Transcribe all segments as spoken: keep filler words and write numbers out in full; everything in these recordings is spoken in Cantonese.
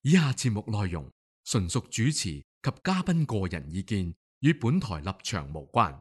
以下節目內容純屬主持及嘉賓個人意見，與本台立場無關。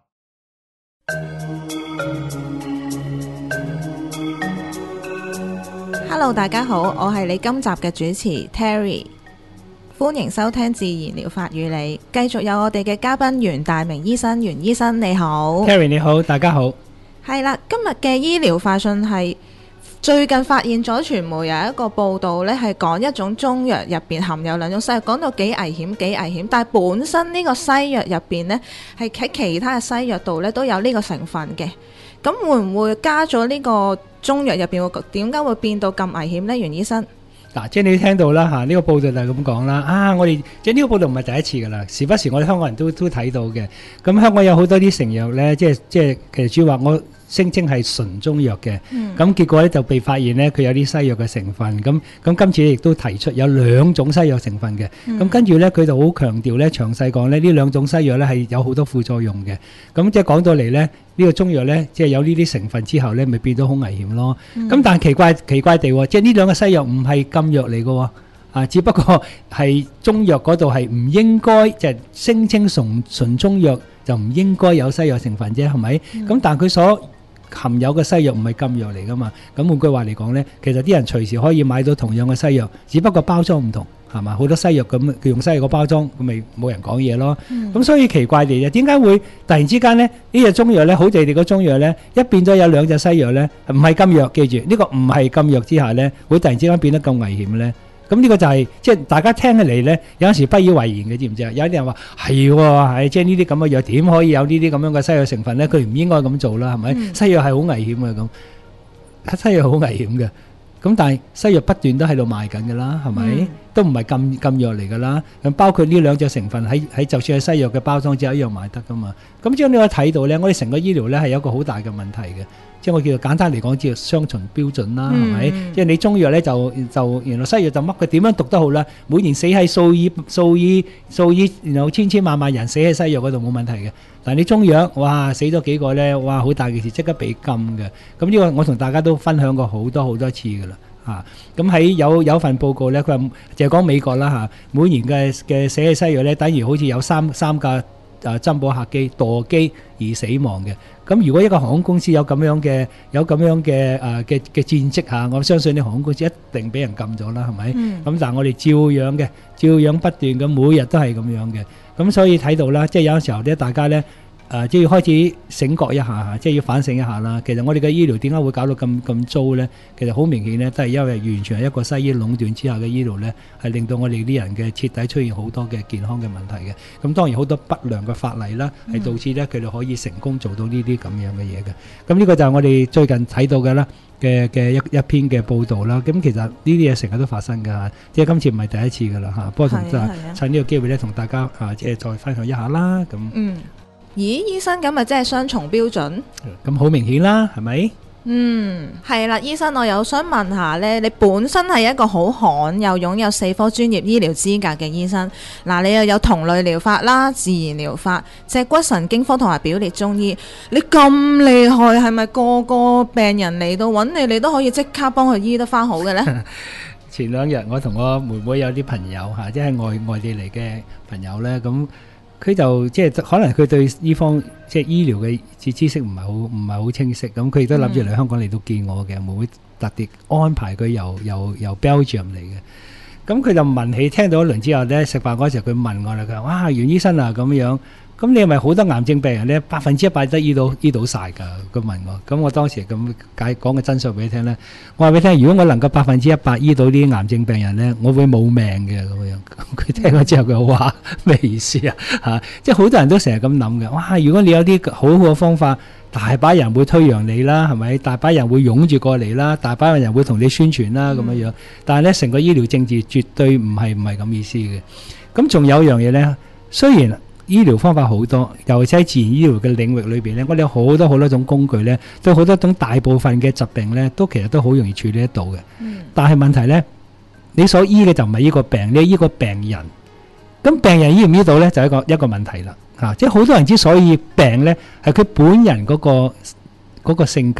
Hello， 大家好，我係你今集嘅主持 Terry， 歡迎收聽自然療法與你，繼續有我哋嘅嘉賓袁大明醫生，袁醫生你好。 Terry 你好，大家好。 係啦，今日嘅醫療快訊係最近發現咗傳媒有一個報道呢，係講一種中藥入邊含有兩種西藥，講到幾危險幾危險，但係本身呢個西藥入邊呢，係喺其他嘅西藥度呢都有呢個成分嘅。咁會唔會加咗呢個中藥入邊會點解會變到咁危險呢？袁醫生， 嗱，即係你聽到啦嚇，呢個報道就係咁講啦。啊，我哋即係呢個報道唔係第一次噶啦，時不時我哋香港人都都睇到嘅。咁香港有好多啲成藥呢，即係即係其實主要話我聲稱係純中藥嘅，咁、嗯、結果咧就被發現咧佢有啲西藥嘅成分，咁咁今次亦都提出有兩種西藥成分嘅，咁、嗯、跟住咧佢就好強調咧詳細講咧呢兩種西藥咧係有好多副作用嘅，咁即係講到嚟咧呢、呢個中藥咧即係有呢啲成分之後咧咪變到好危險咯，咁、嗯、但係奇怪奇怪地即係呢兩個西藥唔係禁藥嚟嘅，啊只不過係中藥嗰度係唔應該即係聲稱純純中藥就唔應該有西藥成分啫，係咪？咁、嗯、但係佢所含有嘅西藥唔係禁藥嚟噶嘛，咁換句話嚟講呢，其實啲人隨時可以買到同樣嘅西藥，只不過包裝唔同，係嘛？好多西藥咁佢用西藥個包裝，咁咪冇人講嘢咯。咁、嗯、所以奇怪地嘅，點解會突然之間呢？呢隻中藥呢，好地地個中藥呢，一變咗有兩隻西藥呢，唔係禁藥，記住呢、呢個唔係禁藥之下呢，會突然之間變得咁危險呢？咁呢個就係、是、即係大家聽起嚟呢，有陣時不以為然嘅，知唔知啊？有啲人話係喎，係即係呢啲咁嘅藥點可以有呢啲咁樣嘅西藥成分呢？佢唔應該咁做啦，係咪、嗯？西藥係好危險嘅，咁西藥好危險嘅。咁但係西藥不斷都喺度賣緊㗎啦，係咪？嗯、都唔係禁禁藥嚟㗎啦。咁包括呢兩隻成分喺喺就算係西藥嘅包裝之下一樣賣得㗎嘛。咁將你可以睇到呢，我哋成個醫療呢係有一個好大嘅問題嘅。即係我叫做簡單嚟講，叫做雙重標準啦，係咪、嗯？即係你中藥咧就就原來西藥就乜佢點樣讀都好啦，每年死喺數以數以數以然後千千萬萬人死喺西藥嗰度冇問題嘅。但係你中藥，哇死咗幾個咧，哇好大件事，即刻被禁嘅。咁呢個我同大家都分享過好多好多次㗎啦，嚇。咁喺有有份報告咧，佢話就係講美國啦嚇，每年嘅嘅死喺西藥咧，等於好似有三三架誒珍寶客機墮機而死亡嘅。咁如果一個航空公司有咁樣嘅有咁樣嘅誒嘅嘅戰績嚇，我相信啲航空公司一定俾人禁咗啦，係咪？咁、嗯、但係我哋照樣嘅，照樣不斷咁，每日都係咁樣嘅。咁所以睇到啦，即係有時候咧，大家咧誒，即係要開始醒覺一下嚇，即係要反省一下啦。其實我哋嘅醫療點解會搞到咁咁糟咧？其實好明顯咧，都係因為完全係一個西醫壟斷之下嘅醫療咧，係令到我哋啲人嘅徹底出現好多嘅健康嘅問題嘅。咁當然好多不良嘅法例啦，係導致咧佢哋可以成功做到呢啲咁樣嘅嘢嘅。咁呢個就係我哋最近睇到嘅啦嘅嘅一一篇嘅報導啦。咁其實呢啲嘢成日都發生㗎，即係今次唔係第一次㗎啦嚇。不過同就趁呢個機會咧，同大家啊即係再分享一下啦。咁嗯。咦，醫生咁咪即係雙重標準？ 咁好明顯啦，係咪？ 嗯，係啦，醫生，我又想問下呢，你本身係一個好罕有擁有四科專業醫療資格嘅醫生，嗱，你又有同類療法啦、自然療法、脊骨神經科同埋表列中醫，你咁厲害，係咪個個病人嚟到揾你，你都可以即刻幫佢醫得翻好嘅呢？ 前兩日我同我妹妹有啲朋友嚇，即係外外地嚟嘅朋友呢。咁。佢就即係可能佢對呢方即係醫療嘅知知識唔係好唔係好清晰，咁佢亦都諗住嚟香港嚟到見我嘅，會特別安排佢由由由 Belgium 嚟嘅。咁佢就問起，聽到一輪之後咧，食飯嗰時候佢問我啦，佢話：哇，袁醫生啊咁樣。咁你係咪好多癌症病人咧，百分之一百都醫到醫到曬㗎？佢問我，咁我當時咁解講嘅真相俾你聽咧，我話俾你聽，如果我能夠百分之一百醫到啲癌症病人咧，我會冇命嘅咁樣。佢聽咗之後佢話咩意思啊？嚇，即係好多人都成日咁諗嘅。哇！如果你有啲好好嘅方法，大把人會推揚你啦，係咪？大把人會湧住過嚟啦，大把人會同你宣傳啦咁樣樣。但係咧，成個醫療政治絕對唔係唔係咁意思嘅。咁仲有一樣嘢咧，雖然醫療方法好多，尤其喺自然醫療嘅領域裏邊咧，我哋有好多好多種工具咧，對好多種大部分嘅疾病咧，都其實都好容易處理得到嘅。嗯。但係問題咧，你所醫嘅就唔係呢個病，你醫個病人。咁病人醫唔醫到咧，就係一個一個問題啦。嚇，即係好多人之所以病咧，係佢本人嗰個嗰個性格、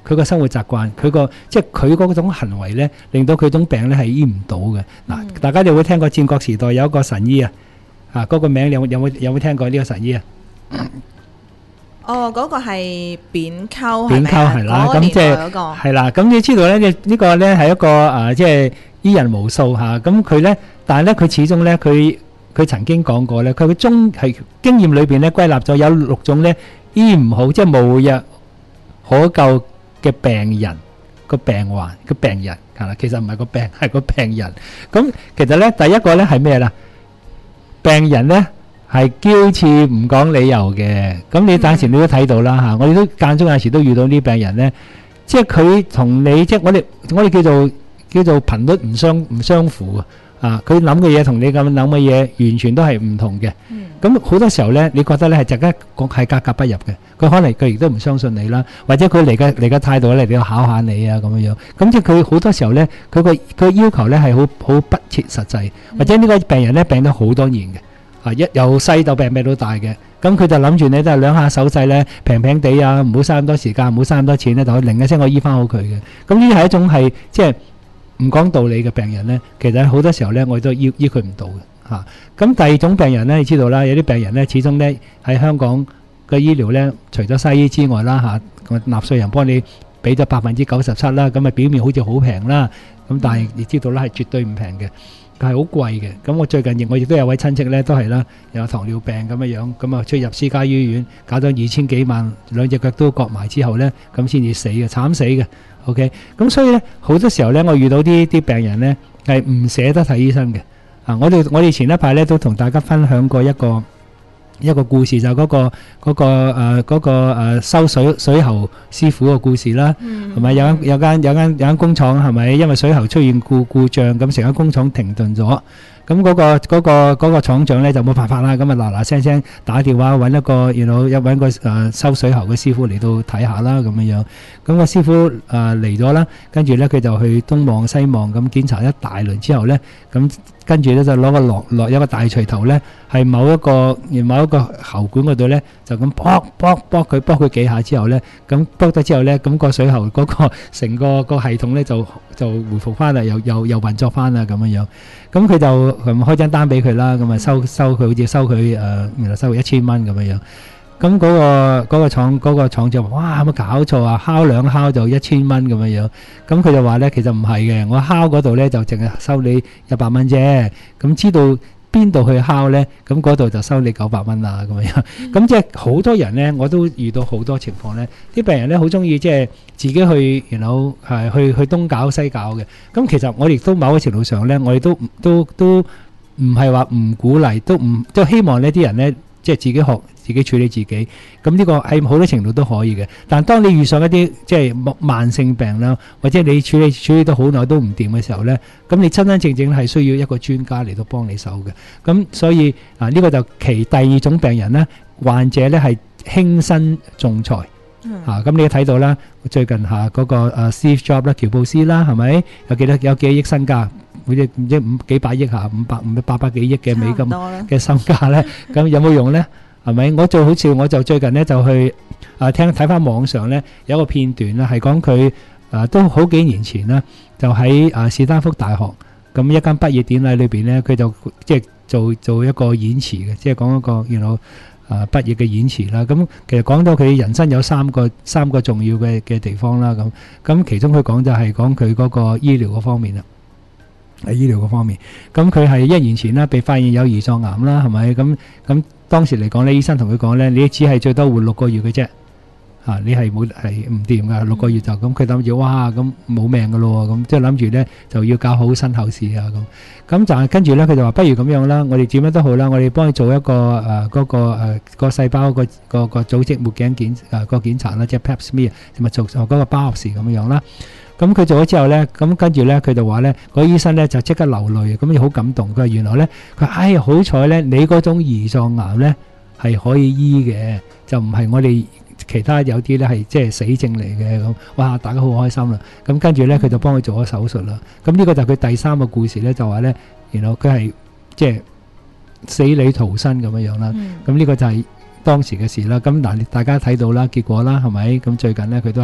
佢個生活習慣，佢個即係佢嗰種行為咧，令到佢種病咧係醫唔到嘅。嗱、 嗯， 大家有冇聽過戰國時代有一個神醫啊？啊，嗰個名你有冇有冇有冇聽過呢個神醫啊？ 哦，嗰、個係扁溝， 扁溝係啦， 嗰個年咁即係代嗰個係啦。咁你知道咧，呢呢個咧係一個誒，即係醫人無數嚇。咁佢咧，但係咧佢始終咧，佢佢曾經講過咧，佢嘅中係經驗裏邊咧歸納咗有六種咧醫唔好，即係無藥可救嘅病人個病患個病人係啦。其實唔係個病，係個病人。咁其實咧，第一個咧係咩啦？病人咧。係嬌刺唔講理由嘅，咁你當時你都睇到啦嚇，我哋都間中有時都遇到啲病人咧，即係佢同你即係我哋我哋叫做叫做頻率唔相唔相符啊，啊佢諗嘅嘢同你咁諗嘅嘢完全都係唔同嘅，咁好多時候咧，你覺得咧係大家講係格格不入嘅，佢可能佢亦都唔相信你啦，或者佢嚟嘅嚟嘅態度咧嚟到考下你啊咁樣樣，咁即係佢好多時候咧，佢個佢要求咧係好好不切實際，或者呢個病人咧病咗好多年嘅。啊！一由細到病病到大嘅，咁佢就諗住咧都係兩下手勢咧平平地啊，唔好嘥咁多時間，唔好嘥咁多錢咧，就可以零一聲我醫翻好佢嘅。咁呢啲係一種係即係唔講道理嘅病人咧，其實好多時候咧我都醫醫佢唔到嘅嚇。咁第二種病人咧，你知道啦，有啲病人咧始終咧喺香港嘅醫療咧，除咗西醫之外啦嚇，納稅人幫你俾咗百分之九十七啦，咁啊表面好似好平啦，咁但係你知道啦係絕對唔平嘅。係好貴嘅，咁我最近亦我亦都有位親戚咧，都係啦，有糖尿病咁嘅樣，咁啊出入私家醫院，搞咗二千幾萬，兩隻腳都割埋之後咧，咁先至死嘅，慘死嘅。OK，咁所以咧好多時候咧，我遇到啲啲病人咧係唔捨得睇醫生嘅。啊，我哋我哋前一排咧都同大家分享過一個一個故事，就嗰個嗰個誒嗰個誒收水水喉師傅嘅故事啦，係咪？有間有間有間有間工廠係咪？因為水喉出現故故障，咁成間工廠停頓咗。咁嗰個嗰個嗰個廠長咧就冇辦法啦，咁啊嗱嗱聲聲打電話揾一個，然後一揾個誒收水喉嘅師傅嚟到睇下啦，咁樣樣。咁個師傅誒嚟咗啦，跟住咧佢就去東望西望咁檢查一大輪之後咧，咁跟住咧就攞個落落一個大錘頭咧，係某一個某一個喉管嗰度咧，就咁卜卜卜佢卜佢幾下之後咧，咁卜咗之後咧，咁個水喉嗰個成個個系統咧就就回復翻啦，又又又運作翻啦，咁樣樣。咁佢就咁開張單俾佢啦，咁啊收收佢好似收佢誒，原來收佢一千蚊咁樣樣。咁嗰個嗰個廠嗰個廠就話：哇，有冇搞錯啊？敲兩敲就一千蚊咁樣樣。咁佢就話咧，其實唔係嘅，我敲嗰度咧就淨係收你一百蚊啫。咁知道邊度去敲咧？咁嗰度就收你九百蚊啦，咁樣樣。咁即係好多人咧，我都遇到好多情況咧，啲病人咧好中意即係自己去，然後係去去東搞西搞嘅。咁其實我哋都某個程度上咧，我哋都都都唔係話唔鼓勵，都唔都希望呢啲人咧，即係自己學自己處理自己。咁呢個喺好多程度都可以嘅。但係當你遇上一啲即係慢性病啦，或者你處理處理得好耐都唔掂嘅時候咧，咁你真真正正係需要一個專家嚟到幫你手嘅。咁所以啊，呢個就其第二種病人咧，患者咧係輕身重財。啊，咁你都睇到啦，最近嚇嗰個誒 Steve Jobs 啦，喬布斯啦，係咪有幾多有幾億身家？好似唔知五幾百億嚇，五百五八百幾億嘅美金嘅身家咧，咁有冇用咧？係咪？我就好似我就最近咧就去啊聽睇翻網上咧有一個片段啦，係講佢啊都好幾年前啦，就喺啊史丹福大學咁一間畢業典禮裏邊咧，佢就即係做做一個演詞嘅，即係講一個原來啊畢業嘅演詞啦。咁其實講到佢人生有三個三個重要嘅嘅地方啦。咁咁其中佢講就係講佢嗰個醫療嗰方面啦。喺醫療嗰方面，咁佢係一年前啦，被發現有胰臟癌啦，係咪？咁咁當時嚟講咧，醫生同佢講咧，你只係最多活六個月嘅啫，嚇你係冇係唔掂噶，六個月就咁。佢諗住哇，咁冇命噶咯，咁即係諗住咧就要搞好身後事啊咁。咁就係跟住咧，佢就話不如咁樣啦，我哋點樣都好啦，我哋幫佢做一個誒嗰個誒個細胞個個個組織末頸檢誒個檢查啦，即係 Pap smear，同埋做嗰個 biopsy咁樣啦。咁佢做咗之後咧，咁跟住咧，佢就話咧，嗰醫生咧就即刻流淚，咁又好感動。佢話原來咧，佢唉好彩咧，你嗰種胰臟癌咧係可以醫嘅，就唔係我哋其他有啲咧係即係死症嚟嘅咁。哇！大家好開心啦。咁跟住咧，佢就幫佢做咗手術啦。咁呢個就佢第三個故事咧，就話咧，原來佢係即係死裡逃生咁樣樣啦。咁呢個就係當時嘅事啦。咁嗱，大家睇到啦，結果啦，係咪？咁最近咧，佢都係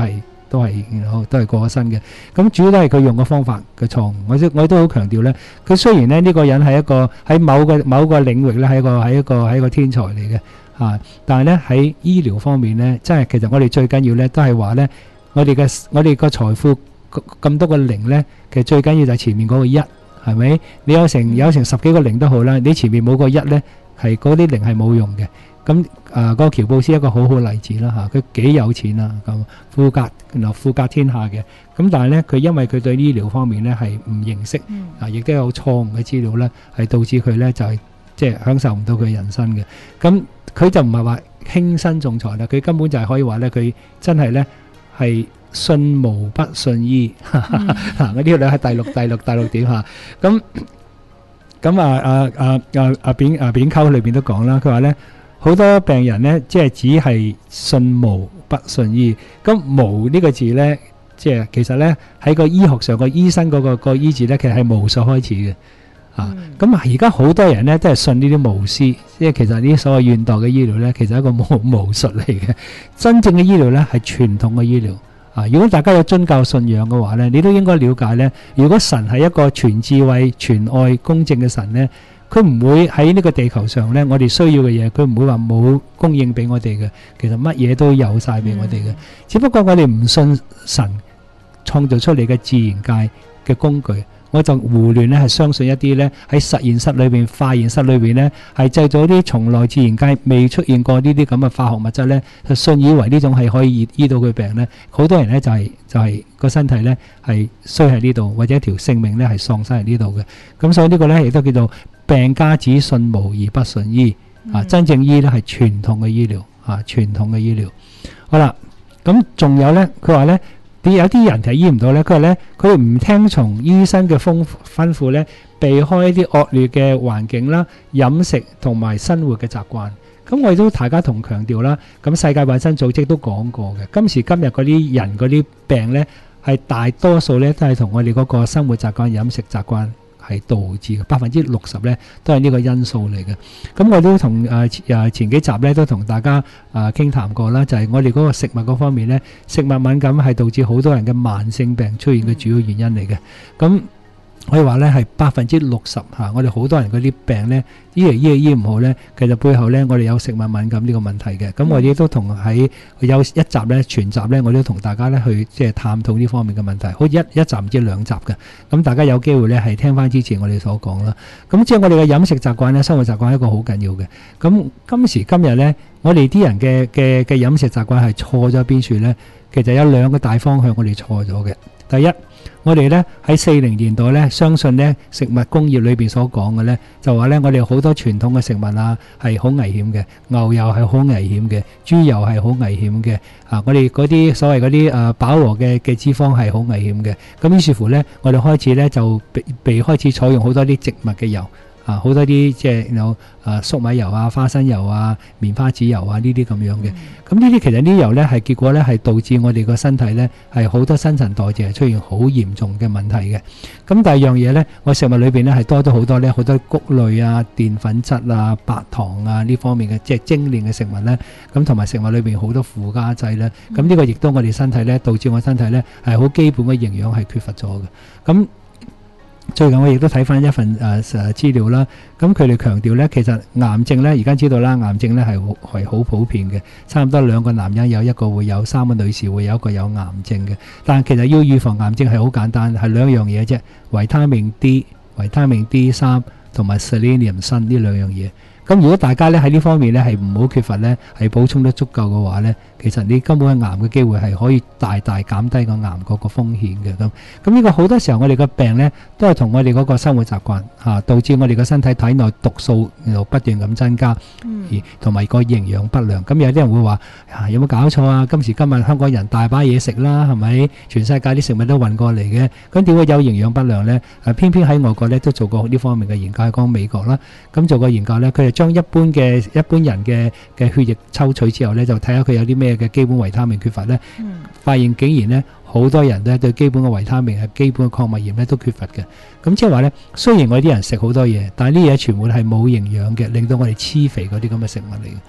都係然後都係過咗身嘅。咁主要都係佢用嘅方法嘅錯誤。我都我都好強調咧，佢雖然咧呢個人係一個喺某個某個領域咧係一個係一個係一個天才嚟嘅嚇，但係咧喺醫療方面咧，真係其實我哋最緊要咧都係話咧，我哋嘅我哋個財富咁多個零咧，其實最緊要就係前面嗰個一，係咪？你有成有成十幾個零都好啦，你前面冇個一咧，係嗰啲零係冇用嘅。咁啊，個喬布斯一個好好例子啦嚇，佢幾有錢啊，咁富甲然後富甲天下嘅。咁但係咧，佢因為佢對醫療方面咧係唔認識，啊，亦都有錯誤嘅資料咧，係導致佢咧就係即係享受唔到佢人生嘅。咁佢就唔係話輕身重財啦，佢根本就係可以話咧，佢真係咧係信無不信醫。嗱，我呢個咧係第六第六第六點嚇。咁咁啊啊啊啊啊扁啊扁溝裏邊都講啦，佢話咧。好多病人咧，即係只係信無不信醫。咁無呢個字咧，即係其實咧喺個醫學上個醫生嗰個個醫字咧，其實係無術開始嘅。啊，咁啊而家好多人咧都係信呢啲巫師，即係其實呢啲所謂現代嘅醫療咧，其實係一個巫巫術嚟嘅。真正嘅醫療咧係傳統嘅醫療。啊，如果大家有宗教信仰嘅話咧，你都應該了解咧，如果神係一個全智慧、全愛、公正嘅神咧。佢唔會喺呢個地球上咧，我哋需要嘅嘢，佢唔會話冇供應俾我哋嘅。其實乜嘢都有晒俾我哋嘅，只不過我哋唔信神創造出嚟嘅自然界嘅工具，我就胡亂咧係相信一啲咧喺實驗室裏邊、化驗室裏邊咧係製造啲從來自然界未出現過呢啲咁嘅化學物質咧，就信以為呢種係可以醫醫到佢病咧。好多人咧就係、是、就係、是、個身體咧係衰喺呢度，或者一條性命咧係喪失喺呢度嘅。咁所以個呢個咧亦都叫做。病家只信無而不信醫，啊，真正醫咧係傳統嘅醫療，啊，傳統嘅醫療。好啦，咁仲有咧，佢話咧，啲有啲人係醫唔到咧，佢話咧，佢唔聽從醫生嘅吩吩咐咧，避開一啲惡劣嘅環境啦、飲食同埋生活嘅習慣。咁我哋都大家同強調啦，咁世界衛生組織都講過嘅，今時今日嗰啲人嗰啲病咧，係大多數咧都係同我哋嗰個生活習慣、飲食習慣。係導致嘅百分之六十咧，都係呢個因素嚟嘅。咁我都同誒誒前幾集咧都同大家誒傾談過啦，就係我哋嗰個食物嗰方面咧，食物敏感係導致好多人嘅慢性病出現嘅主要原因嚟嘅。咁可以話咧係百分之六十嚇，我哋好多人嗰啲病咧醫嚟醫嚟醫唔好咧，其實背後咧我哋有食物敏感呢個問題嘅。咁我哋都同喺有一集咧全集咧，我都同大家咧去即係探討呢方面嘅問題。好似一一集唔知兩集嘅，咁大家有機會咧係聽翻之前我哋所講啦。咁即係我哋嘅飲食習慣咧，生活習慣係一個好緊要嘅。咁今時今日咧，我哋啲人嘅嘅嘅飲食習慣係錯咗邊處咧？其實有兩個大方向我哋錯咗嘅。第一，我哋咧喺四零年代咧，相信咧食物工業裏邊所講嘅咧，就話咧我哋好多傳統嘅食物啊係好危險嘅，牛油係好危險嘅，豬油係好危險嘅，啊我哋嗰啲所謂嗰啲誒飽和嘅嘅脂肪係好危險嘅。咁於是乎咧，我哋開始咧就被被開始採用好多啲植物嘅油。啊，好多啲即係有誒粟米油啊、花生油啊、棉花籽油啊呢啲咁樣嘅。咁呢啲其實呢啲油咧係結果咧係導致我哋個身體咧係好多新陳代謝出現好嚴重嘅問題嘅。咁第二樣嘢咧，我食物裏邊咧係多咗好多咧好多穀類啊、澱粉質啊、白糖啊呢方面嘅即係精煉嘅食物咧。咁同埋食物裏邊好多附加劑咧。咁呢個亦都我哋身體咧導致我身體咧係好基本嘅營養係缺乏咗嘅。咁最近我亦都睇翻一份誒誒資料啦，咁佢哋強調咧，其實癌症咧而家知道啦，癌症咧係係好普遍嘅，差唔多兩個男人有一個會有，三個女士會有一個有癌症嘅。但係其實要預防癌症係好簡單，係兩樣嘢啫，維他命 D、維他命 D 三同埋 selenium 鋅呢兩樣嘢。咁如果大家咧喺呢方面咧係唔好缺乏咧，係補充得足夠嘅話咧，其實你根本嘅癌嘅機會係可以大大減低個癌嗰個風險嘅。咁咁呢個好多時候我哋個病咧都係同我哋嗰個生活習慣嚇導致我哋個身體體內毒素又不斷咁增加，而同埋個營養不良。咁有啲人會話啊，有冇搞錯啊？今時今日香港人大把嘢食啦，係咪？全世界啲食物都運過嚟嘅，咁點會有營養不良咧？誒，偏偏喺外國咧都做過呢方面嘅研究，係講美國啦，咁做過研究咧，佢哋將一般嘅一般人嘅嘅血液抽取之後咧，就睇下佢有啲咩嘅基本維他命缺乏咧，嗯、發現竟然咧好多人咧對基本嘅維他命係基本嘅礦物鹽咧都缺乏嘅。咁即係話咧，雖然我啲人食好多嘢，但係呢嘢全部係冇營養嘅，令到我哋黐肥嗰啲咁嘅食物嚟嘅。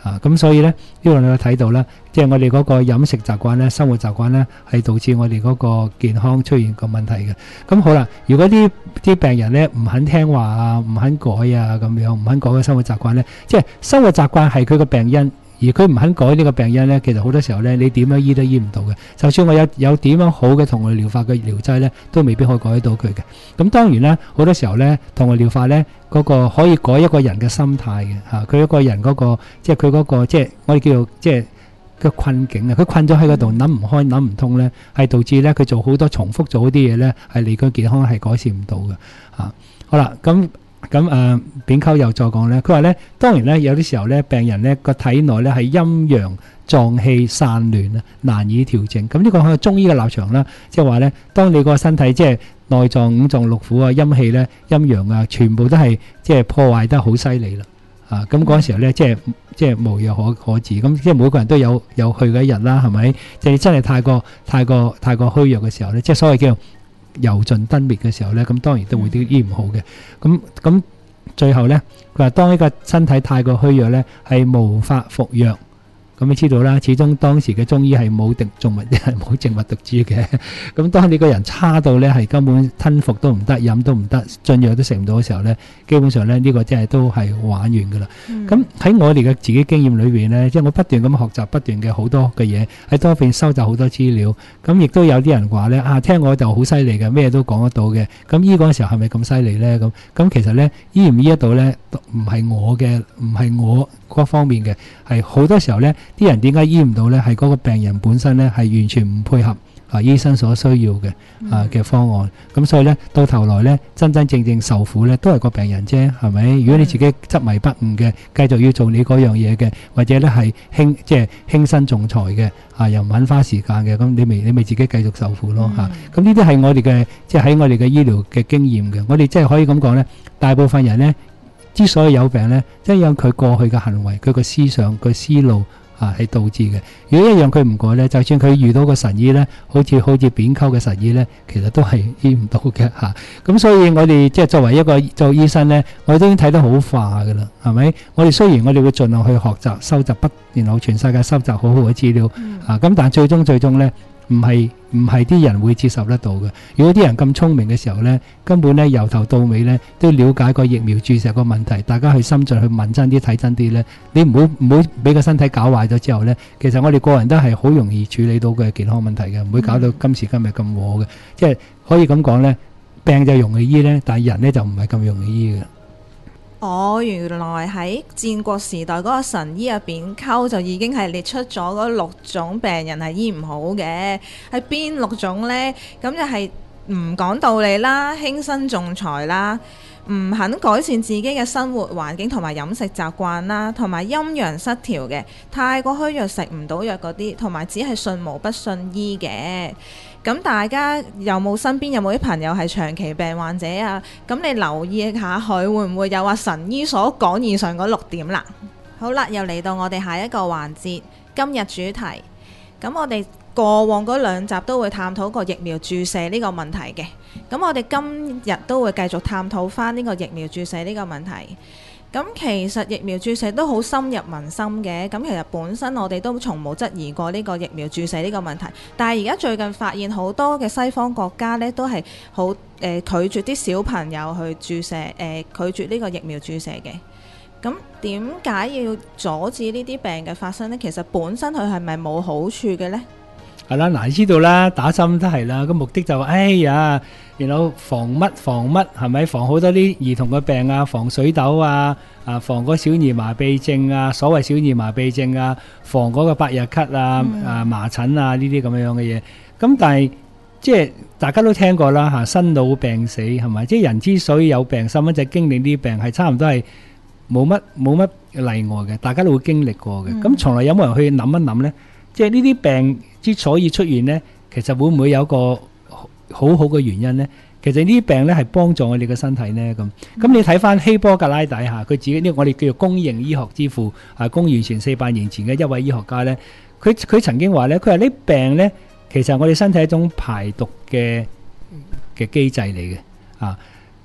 啊，咁所以咧呢度你睇到啦，即係我哋嗰個飲食習慣咧、生活習慣咧，係導致我哋嗰個健康出現個問題嘅。咁好啦，如果啲啲病人咧唔肯聽話啊、唔肯改啊咁樣，唔肯改嘅生活習慣咧，即係生活習慣係佢個病因，而佢唔肯改呢個病因咧，其實好多時候咧，你點樣醫都醫唔到嘅。就算我有有點樣好嘅同外療法嘅療劑咧，都未必可以改得到佢嘅。咁當然啦，好多時候咧，同外療法咧嗰個可以改一個人嘅心態嘅嚇，佢一個人嗰個即係佢嗰個即係我哋叫做即係個困境啊，佢困咗喺嗰度諗唔開諗唔通咧，係導致咧佢做好多重複做嗰啲嘢咧，係令佢健康係改善唔到嘅嚇。好啦，咁。咁誒，扁溝又再講咧，佢話咧，當然咧有啲時候咧，病人咧個體內咧係陰陽臟氣散亂啊，難以調整。咁呢個係中醫嘅立場啦，即係話咧，當你個身體即係內臟五臟六腑啊、陰氣咧、陰陽啊，全部都係即係破壞得好犀利啦。啊，咁嗰陣時候咧，即係即係無藥可可治。咁即係每個人都有有去嘅一日啦，係咪？即係真係太過太過太過虛弱嘅時候咧，即係所謂叫油盡燈滅嘅時候咧，咁當然都會啲醫唔好嘅。咁咁最後咧，佢話當呢個身體太過虛弱咧，係無法服藥。咁你知道啦，始終當時嘅中醫係冇敵動物，係冇靜脈毒注嘅。咁當你個人差到咧，係根本吞服都唔得，飲都唔得，進藥都食唔到嘅時候咧，基本上咧呢個真係都係玩完噶啦。咁喺我哋嘅自己經驗裏邊咧，即係我不斷咁學習，不斷嘅好多嘅嘢喺多邊收集好多資料。咁亦都有啲人話咧啊，聽我就好犀利嘅，咩都講得到嘅。咁醫嗰陣時候係咪咁犀利咧？咁咁其實咧醫唔醫得到咧，唔係我嘅，唔係我嗰方面嘅，係好多時候咧，啲人點解醫唔到咧？係嗰個病人本身咧係完全唔配合啊醫生所需要嘅啊嘅方案。咁所以咧到頭來咧，真真正正受苦咧都係個病人啫，係咪？如果你自己執迷不悟嘅，繼續要做你嗰樣嘢嘅，或者咧係輕即係輕身重財嘅啊，又唔肯花時間嘅，咁你咪你咪自己繼續受苦咯嚇。咁呢啲係我哋嘅即係喺我哋嘅醫療嘅經驗嘅。我哋即係可以咁講咧，大部分人咧之所以有病咧，即係因佢過去嘅行為、佢個思想、佢思路啊，係導致嘅。如果一樣佢唔改咧，就算佢遇到個神醫咧，好似好似扁溝嘅神醫咧，其實都係醫唔到嘅嚇。咁、啊、所以我哋即係作為一個做醫生咧，我哋都已經睇得好化㗎啦，係咪？我哋雖然我哋會盡量去學習、收集不，然後全世界收集好好嘅資料、嗯、啊，咁但係最終最終咧，唔係唔係啲人會接受得到嘅。如果啲人咁聰明嘅時候咧，根本咧由頭到尾咧都了解個疫苗注射個問題，大家去深進去問真啲睇真啲咧，你唔好唔好俾個身體搞壞咗之後咧，其實我哋個人都係好容易處理到嘅健康問題嘅，唔會搞到今時今日咁禍嘅。即係可以咁講咧，病就容易醫咧，但係人咧就唔係咁容易醫嘅。 哦，原來喺戰國時代嗰個神醫入邊溝就已經係列出咗嗰六種病人係醫唔好嘅，係邊六種呢？咁就係唔講道理啦，輕身重財啦，唔肯改善自己嘅生活環境同埋飲食習慣啦，同埋陰陽失調嘅，太過虛弱食唔到藥嗰啲，同埋只係信無不信醫嘅。咁大家有冇身邊有冇啲朋友係長期病患者啊？咁你留意下佢會唔會有話神醫所講以上嗰六點啦。好啦，又嚟到我哋下一個環節，今日主題。咁我哋過往嗰兩集都會探討過疫苗注射呢個問題嘅。咁我哋今日都會繼續探討翻呢個疫苗注射呢個問題。咁其實疫苗注射都好深入民心嘅，咁其實本身我哋都從冇質疑過呢個疫苗注射呢個問題，但係而家最近發現好多嘅西方國家呢都係好誒拒絕啲小朋友去注射誒、呃、拒絕呢個疫苗注射嘅。咁點解要阻止呢啲病嘅發生呢？其實本身佢係咪冇好處嘅呢？ 係啦，嗱，你知道啦，打針都係啦，個目的就哎呀，然後防乜防乜係咪？防好多啲兒童嘅病啊，防水痘啊，啊防個小兒麻痹症啊，所謂小兒麻痹症啊，防嗰個百日咳啊、嗯、啊麻疹啊呢啲咁樣嘅嘢。咁但係即係大家都聽過啦嚇，生老病死係咪？即係人之所以有病，細蚊仔經歷啲病係差唔多係冇乜冇乜例外嘅，大家都會經歷過嘅。咁、嗯、從來有冇人去諗一諗呢？即係呢啲病之所以出現呢，其實會唔會有個好好嘅原因呢？其實呢啲病呢係幫助我哋嘅身體呢。咁。咁你睇翻希波格拉底下，佢自己呢，我哋叫做公認醫學之父，啊，公元前四百年前嘅一位醫學家呢，佢佢曾經話呢，佢話呢病呢，其實我哋身體係一種排毒嘅嘅機制嚟嘅，啊。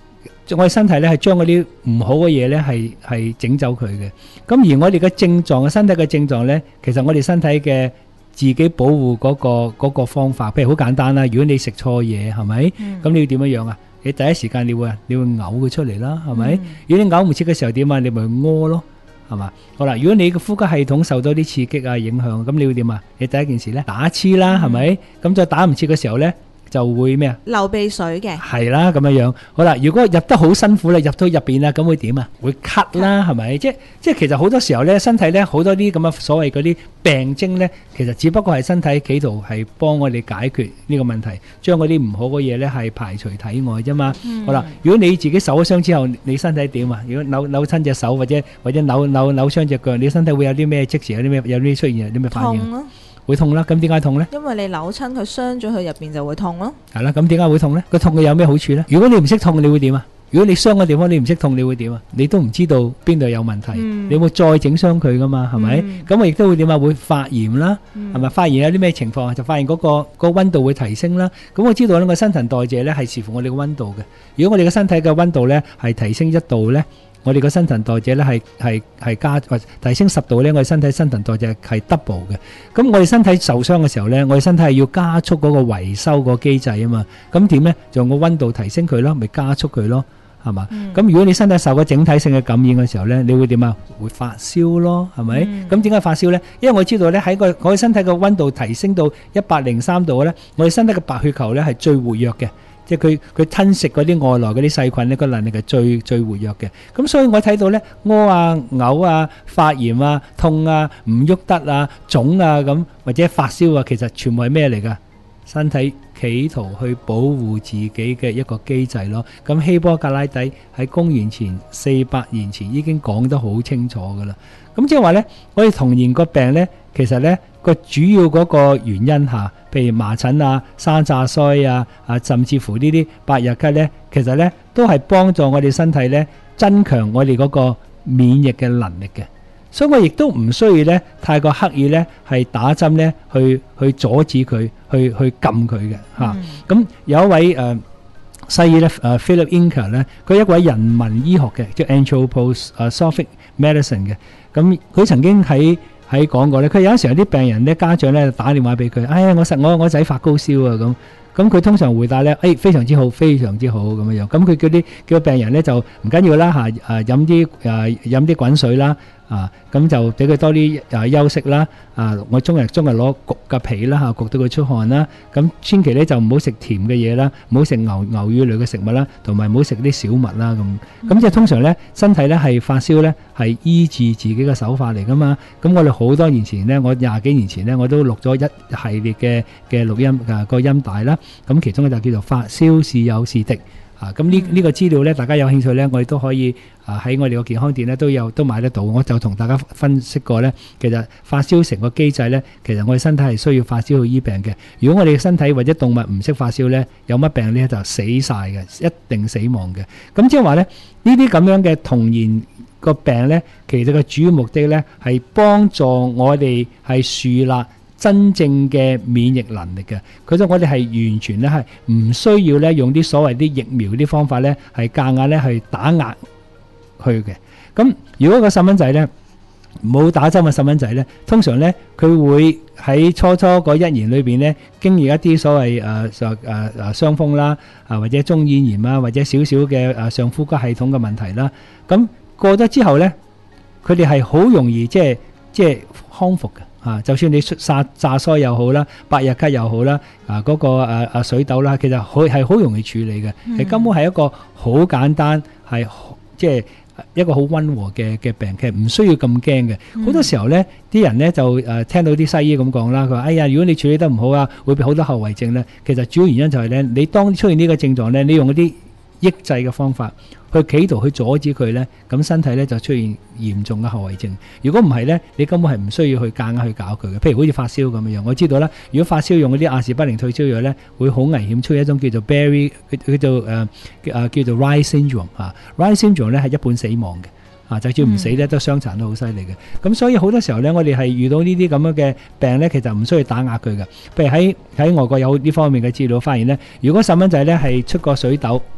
我哋身體咧係將嗰啲唔好嘅嘢咧係係整走佢嘅。咁而我哋嘅症狀嘅身體嘅症狀咧，其實我哋身體嘅自己保護嗰個嗰個方法，譬如好簡單啦。如果你食錯嘢，係咪？咁你要點樣樣啊？你第一時間你會你會嘔佢出嚟啦，係咪？如果你嘔唔切嘅時候點啊？你咪屙咯，係嘛？好啦，如果你嘅呼吸系統受到啲刺激啊影響，咁你會點啊？你第一件事咧打黐啦，係咪？咁再打唔切嘅時候咧，就會咩啊？ 流鼻水嘅， 係啦，咁樣樣。好啦，如果入得好辛苦啦，入到入邊啦，咁會點啊？會咳啦，係咪？即即係其實好多時候咧，身體咧好多啲咁嘅所謂嗰啲病徵咧，其實只不過係身體企圖係幫我哋解決呢個問題，將嗰啲唔好嘅嘢咧係排除體外啫嘛。 嗯、 好啦，如果你自己受咗傷之後，你身體點啊？如果扭扭親隻手或者或者扭扭扭傷隻腳，你身體會有啲咩即時有啲咩有啲出現有啲咩反應？ 痛咯， 會痛啦。咁點解痛咧？ 因為你扭親佢傷咗佢入邊就會痛咯。 係啦，咁點解會痛咧？個痛嘅有咩好處咧？如果你唔識痛，你會點啊？如果你傷嘅地方你唔識痛，你會點啊？你都唔知道邊度有問題， 嗯、 你會再整傷佢噶嘛？係咪？咁我亦都會點啊？會發炎啦，係咪、嗯？發炎有啲咩情況啊？就發現嗰、嗰個、嗰個溫度會提升啦。咁我知道呢個新陳代謝咧係視乎我哋嘅溫度嘅。如果我哋嘅身體嘅溫度咧係提升一度咧，我哋個新陳代謝咧係係係加或提升十度咧，我哋身體新陳代謝係 double 嘅。咁我哋身體受傷嘅時候咧，我哋身體係要加速嗰個維修個機制啊嘛。咁點咧？就用個溫度提升佢咯，咪加速佢咯。係嘛？咁、嗯、如果你身體受過整體性嘅感染嘅時候咧，你會點啊？會發燒咯，係咪？咁點解發燒咧？因為我知道咧喺個我哋身體嘅溫度提升到一百零三度咧，我哋身體嘅白血球咧係最活躍嘅，即係佢佢吞食嗰啲外來嗰啲細菌咧個能力係最最活躍嘅。咁所以我睇到咧屙啊、嘔啊、發炎啊、痛啊、唔喐得啊、腫啊咁或者發燒啊，其實全部係咩嚟㗎？身體企圖去保護自己嘅一個機制咯。咁希波格拉底喺公元前四百年前已經講得好清楚噶啦。咁即係話呢，我哋童年個病呢，其實呢個主要嗰個原因嚇，譬如麻疹啊、生炸腮啊、啊甚至乎呢啲百日咳呢，其實呢都係幫助我哋身體呢增強我哋嗰個免疫嘅能力嘅。所以我亦都唔需要咧，太過刻意咧，係打針咧，去去阻止佢，去去禁佢嘅嚇。咁、嗯啊、有一位誒、呃、西醫咧，誒、呃、Philip Inker 咧，佢一位人文醫學嘅，叫 Anthroposophic Medicine 嘅。咁佢曾經喺喺講過咧，佢有陣時有啲病人咧，家長咧打電話俾佢，哎呀，我實我我仔發高燒啊咁。咁佢通常回答咧，誒、哎、非常之好，非常之好咁樣樣。咁佢叫啲叫病人咧就唔緊要啦嚇，誒飲啲誒飲啲滾水啦。啊，咁就俾佢多啲誒休息啦。啊，我中日中日攞焗嘅皮啦嚇，焗到佢出汗啦。咁千祈咧就唔好食甜嘅嘢啦，唔好食牛牛乳類嘅食物啦，同埋唔好食啲小麥啦咁。咁即係通常咧，身體咧係發燒咧係醫治自己嘅手法嚟噶嘛。咁我哋好多年前咧，我廿幾年前咧，我都錄咗一系列嘅嘅錄音啊個音帶啦。咁其中咧就叫做發燒是有是敵。啊，咁呢呢個資料咧，大家有興趣咧，我哋都可以啊喺我哋個健康店咧都有都買得到。我就同大家分析過咧，其實發燒成個機制咧，其實我哋身體係需要發燒去醫病嘅。如果我哋嘅身體或者動物唔識發燒咧，有乜病咧就死晒嘅，一定死亡嘅。咁即係話咧，呢啲咁樣嘅童年個病咧，其實個主要目的咧係幫助我哋係樹立真正嘅免疫能力嘅。佢就我哋係完全咧係唔需要咧用啲所謂啲疫苗啲方法咧係夾硬咧去打壓去嘅。咁如果個細蚊仔咧冇打針嘅細蚊仔咧，通常咧佢會喺初初嗰一年裏邊咧經歷一啲所謂誒誒誒誒傷風啦，啊或者中耳炎啊，或者少少嘅誒上呼吸系統嘅問題啦。咁過咗之後咧，佢哋係好容易即係即係康復嘅。啊，就算你炸炸腮又好啦，百日咳又好啦，啊嗰、那個誒誒、啊、水痘啦，其實好係好容易處理嘅，係、嗯、根本係一個好簡單，係即係一個好溫和嘅嘅病，其實唔需要咁驚嘅。好、嗯、多時候咧，啲人咧就誒、呃、聽到啲西醫咁講啦，佢話：哎呀，如果你處理得唔好啊，會俾好多後遺症咧。其實主要原因就係咧，你當出現呢個症狀咧，你用嗰啲抑制嘅方法去企圖去阻止佢呢，咁身體呢就出現嚴重嘅後遺症。如果唔係呢，你根本係唔需要去夾硬去搞佢嘅。譬如好似發燒咁樣，我知道啦。如果發燒用嗰啲阿士匹靈退燒藥呢，會好危險，出現一種叫做 Berry 叫做誒誒、呃、叫做 Rye syndrome 啊 Rye syndrome 呢係一半死亡嘅。啊，就算唔死咧，都傷殘都好犀利嘅。咁所以好多時候咧，我哋係遇到呢啲咁樣嘅病咧，其實唔需要打壓佢嘅。譬如喺喺外國有呢方面嘅資料發現咧，如果細蚊仔咧係出過水痘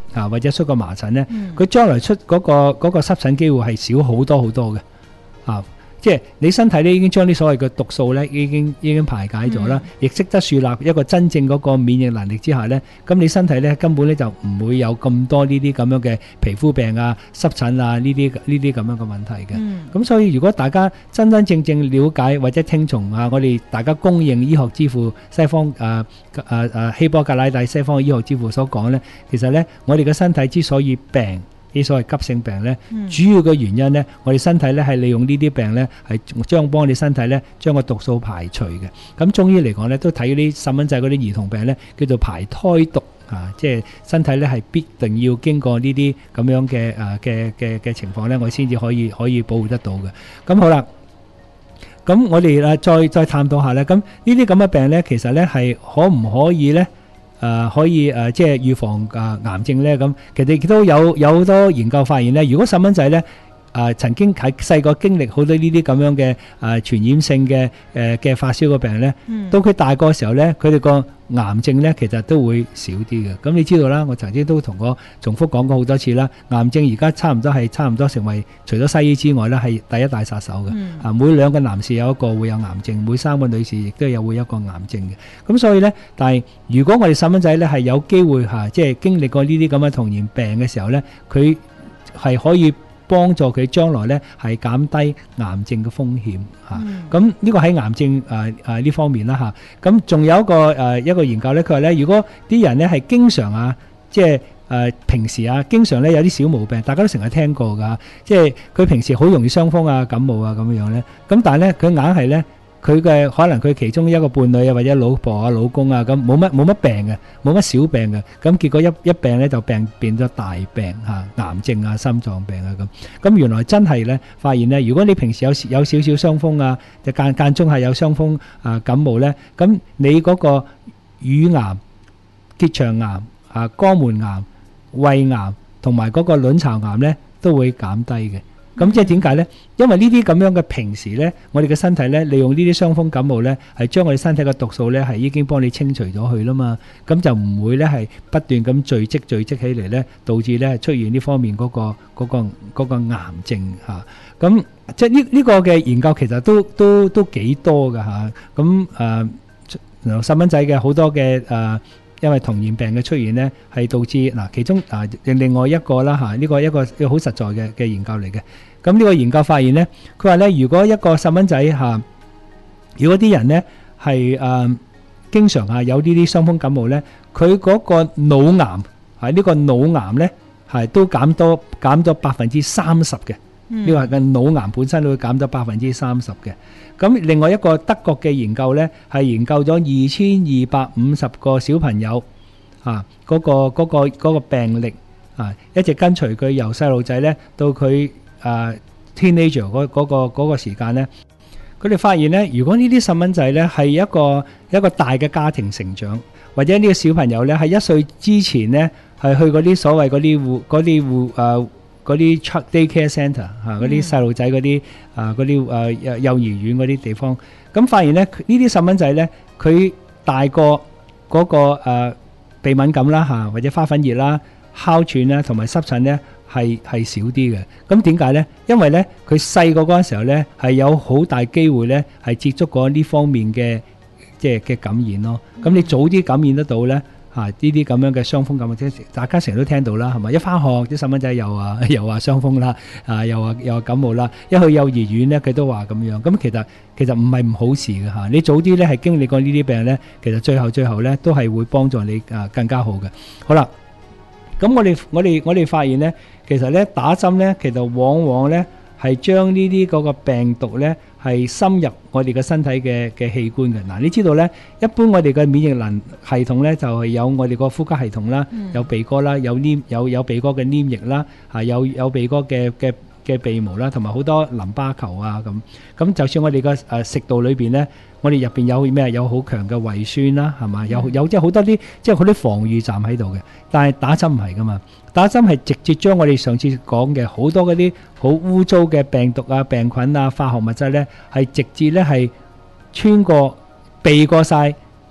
啊，或者出過麻疹咧，佢、 嗯將來出嗰、個嗰、個濕疹機會係少好多好多嘅啊！即係你身體咧已經將啲所謂嘅毒素咧已經已經排解咗啦，亦識、得樹立一個真正嗰個免疫能力之下咧，咁你身體咧根本咧就唔會有咁多呢啲咁樣嘅皮膚病啊、濕疹啊呢啲呢啲咁樣嘅問題嘅。咁、 嗯所以如果大家真真正正了解或者聽從啊，我哋大家公認醫學之父西方誒誒誒希波格拉底西方嘅醫學之父所講咧，其實咧我哋嘅身體之所以病，啲所謂急性病咧， 嗯主要嘅原因咧，我哋身體咧係利用呢啲病咧，係將幫你身體咧將個毒素排除嘅。咁中醫嚟講咧，都睇嗰啲細蚊仔嗰啲兒童病咧，叫做排胎毒啊，即係身體咧係必定要經過呢啲咁樣嘅誒嘅嘅嘅情況咧，我先至可以可以保護得到嘅。咁好啦，咁我哋誒再再探討下咧，咁呢啲咁嘅病咧，其實咧係可唔可以咧？誒、呃、可以誒、呃、即係預防誒、呃、癌症咧，咁其實亦都有有好多研究發現咧，如果細蚊仔咧誒曾經喺細個經歷好多呢啲咁樣嘅誒、呃、傳染性嘅誒嘅發燒嘅病咧， 嗯到佢大個嘅時候咧，佢哋個癌症咧其實都會少啲嘅。咁你知道啦，我曾經都同我重複講過好多次啦，癌症而家差唔多係差唔多成為除咗西醫之外咧係第一大殺手嘅。 嗯啊，每兩個男士有一個會有癌症，每三個女士亦都有會有一個癌症嘅。咁所以咧，但係如果我哋細蚊仔咧係有機會嚇、啊，即係經歷過呢啲咁嘅童年病嘅時候咧，佢係可以幫助佢將來咧係減低癌症嘅風險嚇。咁呢、 嗯個喺癌症誒誒呢方面啦嚇。咁、啊、仲有一個誒、呃、一個研究咧，佢話咧，如果啲人咧係經常啊，即係誒、呃、平時啊，經常咧有啲小毛病，大家都成日聽過㗎，即係佢平時好容易傷風啊、感冒啊咁樣咧。咁但係咧，佢硬係咧。佢嘅可能佢其中一個伴侶啊，或者老婆啊、老公啊，咁冇乜冇乜病嘅，冇乜小病嘅，咁結果一一病咧就病變咗大病嚇，癌症啊、心臟病啊咁。咁原來真係咧，發現咧，如果你平時有有少少傷風啊，就間間中係有傷風啊、感冒咧，咁你嗰個乳癌、結腸癌啊、肛門癌、胃癌同埋嗰個卵巢癌咧，都會減低嘅。咁即係點解呢？因為呢啲咁樣嘅平時呢，我哋嘅身體呢，利用呢啲傷風感冒呢，係將我哋身體嘅毒素呢，係已經幫你清除咗去啦嘛。咁就唔會呢，係不斷咁聚積聚積起嚟呢，導致呢出現呢方面嗰、嗰個嗰、嗰個嗰個癌症嚇。咁、啊、即係呢呢個嘅研究其實都都都幾多㗎嚇。咁誒細蚊仔嘅好多嘅誒。啊因為童年病嘅出現呢，係導致嗱其中啊另外一個啦嚇，呢個一個一個好實在嘅嘅研究嚟嘅。咁呢個研究發現呢，佢話呢，如果一個細蚊仔嚇，如果啲人呢係誒經常啊有呢啲傷風感冒呢，佢嗰個腦癌係呢個腦癌呢係都減多減咗百分之三十嘅。呢個係嘅腦癌本身都會減咗百分之三十嘅。咁另外一個德國嘅研究呢，係研究咗二千二百五十個小朋友啊，嗰、嗰個嗰、嗰個嗰個病歷啊，一直跟隨佢由細路仔呢到佢啊 teenager 嗰嗰個嗰個時間呢，佢哋發現呢，如果呢啲細蚊仔呢係一個一個大嘅家庭成長，或者呢個小朋友呢係一歲之前呢係去嗰啲所謂嗰啲護嗰啲護誒。嗰啲 child daycare centre 嚇，嗰啲細路仔嗰啲啊嗰啲誒幼幼兒園嗰啲地方，咁發現咧呢啲細蚊仔咧，佢大個嗰個誒鼻敏感啦嚇，或者花粉熱啦、哮喘啦同埋濕疹咧係係少啲嘅。咁點解咧？因為咧佢細個嗰陣時候咧係有好大機會咧係接觸過呢方面嘅即係嘅感染咯。咁你早啲感染得到咧。啊！呢啲咁樣嘅傷風感冒，即係大家成日都聽到啦，係咪？一返學啲細蚊仔又話又話傷風啦，啊又話又話感冒啦，一去幼兒園咧佢都話咁樣。咁其實其實唔係唔好事嘅嚇。你早啲咧係經歷過呢啲病咧，其實最後最後咧都係會幫助你啊更加好嘅。好啦，咁我哋我哋我哋發現咧，其實咧打針咧，其實往往咧係將呢啲嗰個病毒咧。係深入我哋嘅身體嘅嘅器官嘅。嗱，你知道咧，一般我哋嘅免疫能系統咧就係有我哋個呼吸系統啦，有鼻哥啦，有黏有有鼻哥嘅黏液啦，啊有有鼻哥嘅嘅嘅鼻毛啦，同埋好多淋巴球啊咁。咁就算我哋嘅誒食道裏邊咧，我哋入邊有咩？有好強嘅胃酸啦，係嘛？有有即係好多啲即係好多防禦站喺度嘅。但係打針唔係噶嘛。打針係直接將我哋上次講嘅好多嗰啲好污糟嘅病毒啊、病菌啊、化學物質咧，係直接咧係穿過避過晒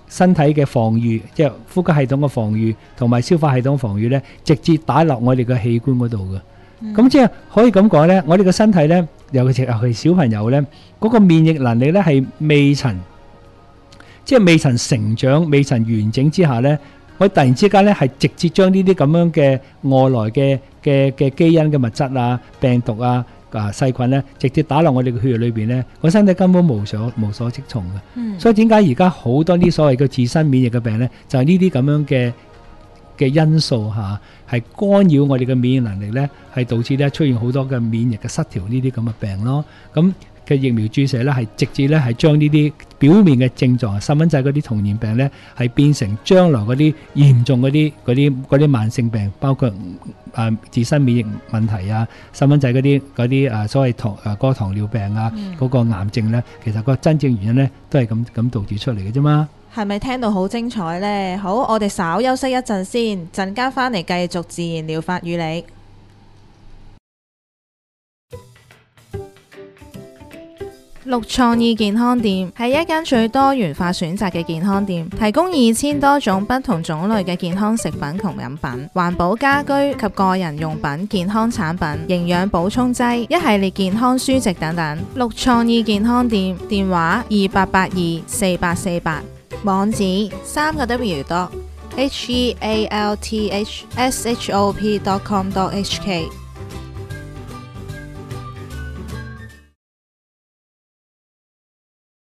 身體嘅防禦，即係呼吸系統嘅防禦同埋消化系統防禦咧，直接打落我哋嘅器官嗰度嘅。咁、嗯、即係可以咁講咧，我哋嘅身體咧，尤其是尤其小朋友咧，嗰、嗰個免疫能力咧係未曾，即係未曾成長、未曾完整之下咧，我突然之間咧係直接將呢啲咁樣嘅外來嘅嘅嘅基因嘅物質啊、病毒啊、啊細菌咧，直接打落我哋嘅血液裏邊咧，個身體根本無所無所適從嘅。嗯、所以點解而家好多啲所謂嘅自身免疫嘅病咧，就係呢啲咁樣嘅嘅因素嚇，係干擾我哋嘅免疫能力咧，係導致咧出現好多嘅免疫嘅失調呢啲咁嘅病咯。咁嘅疫苗注射咧，係直接咧係將呢啲表面嘅症狀，細蚊仔嗰啲童年病咧，係變成將來嗰啲嚴重嗰啲嗰啲嗰啲慢性病，包括啊自身免疫問題啊，細蚊仔嗰啲嗰啲啊所謂糖啊嗰個糖尿病啊，嗰、嗯、個癌症咧，其實個真正原因咧都係咁咁導致出嚟嘅啫嘛。 係咪聽到好精彩呢？好，我哋稍休息一陣先，陣間翻嚟繼續自然療法與你。綠創意健康店係一間最多元化選擇嘅健康店，提供二千多種不同種類嘅健康食品同飲品、環保家居及個人用品、健康產品、營養補充劑、一系列健康書籍等等。綠創意健康店電話二八八二四八四八，網址三個 W dot H E A L T H S H O P dot com dot H K。